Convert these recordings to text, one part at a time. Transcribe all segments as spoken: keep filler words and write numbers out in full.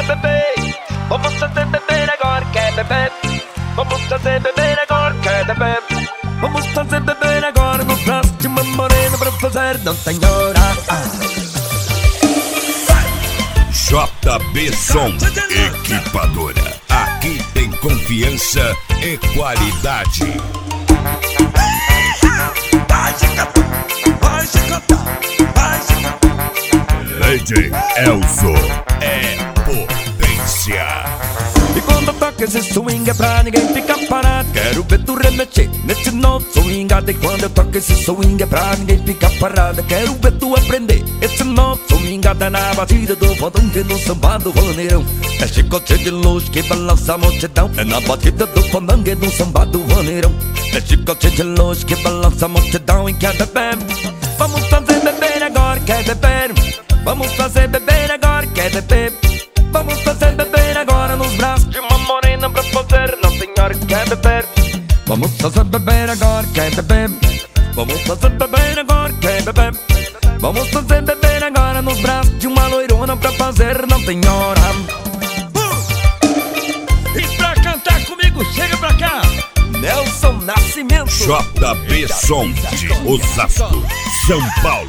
fazer beber. Vamos fazer beber agora, quer beber? Vamos fazer beber agora, quer beber? Vamos fazer beber agora no braço de uma morena pra fazer, não tem hora. Ah. J B Som Equipadora. Aqui tem confiança e qualidade. Vai se cantar, vai se cantar, vai se cantar. D J Elzo é potência. E quando toca esse swing é pra ninguém ficar parado. Quero ver tu remexer nesse novo swingado. E quando eu toco esse swing é pra ninguém ficar parado. Quero ver tu aprender esse novo swingado. É na batida do fodão e no samba do vaneirão. É chicote de luz que balança a multidão. É na batida do fodão e no samba do vaneirão. É chicote de luz que balança a multidão. E quer beber? Vamos fazer beber agora, quer beber? Vamos fazer beber agora, quer beber? Vamos fazer beber agora nos braços de uma morena pra fazer, não senhora, quer beber? Vamos fazer beber agora, quer beber? Vamos fazer beber agora, quer beber? Vamos fazer beber agora nos braços de uma loirona pra fazer, não tem hora. Uh! E pra cantar comigo, chega pra cá, Nelson Nascimento. J B Som de Osasco, São Paulo.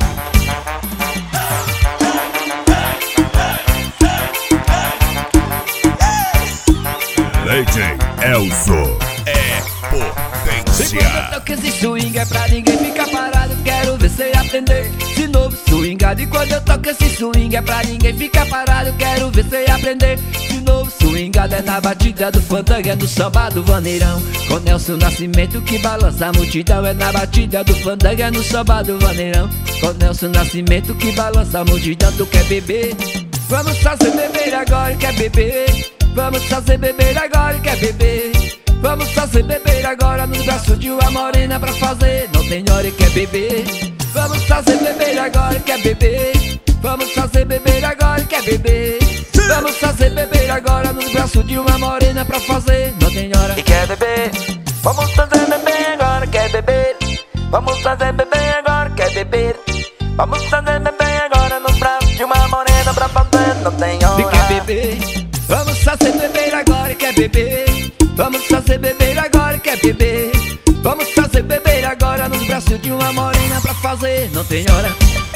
D J Elzo é potência. Quando eu toco esse swing é pra ninguém ficar parado. Quero ver cê aprender esse novo swingado. E quando eu toco esse swing é pra ninguém ficar parado. Quero ver cê aprender esse novo swingado. É na batida do fandango, é no samba do vaneirão. Com Nelson Nascimento que balança a multidão. É na batida do fandango, é no samba do vaneirão. Com Nelson Nascimento que balança a multidão. Tu quer beber? Vamos fazer beber agora, quer beber? Vamos fazer beber agora, quer beber? Vamos fazer beber agora nos braços de uma morena pra fazer, não tem hora e quer beber? Vamos fazer beber agora, quer beber? Vamos fazer beber agora, quer beber? Vamos fazer beber agora nos braços de uma morena pra fazer, não tem hora e quer beber? Vamos fazer beber agora, quer beber? Vamos fazer beber agora, quer beber? Vamos fazer beber agora nos braços de uma morena pra fazer, não tem hora e quer beber? Vamos fazer beber agora, quer beber? Vamos fazer beber agora, quer beber? Vamos fazer beber agora nos braços de uma morena pra fazer, não tem hora.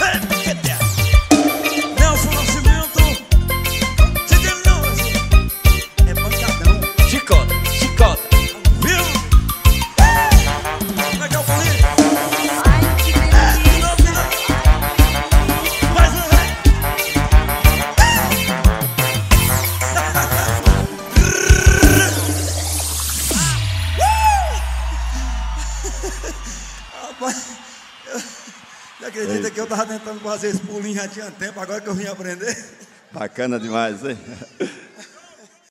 Nelson Nascimento, é pancadão. Chicota, chicota, Viu? Como é que é o bolinho? Ai, que delícia! Mais um, vai! Rapaz, eu- você acredita que eu tava tentando fazer esse pulinho já tinha tempo, agora que eu vim aprender? Bacana demais, hein?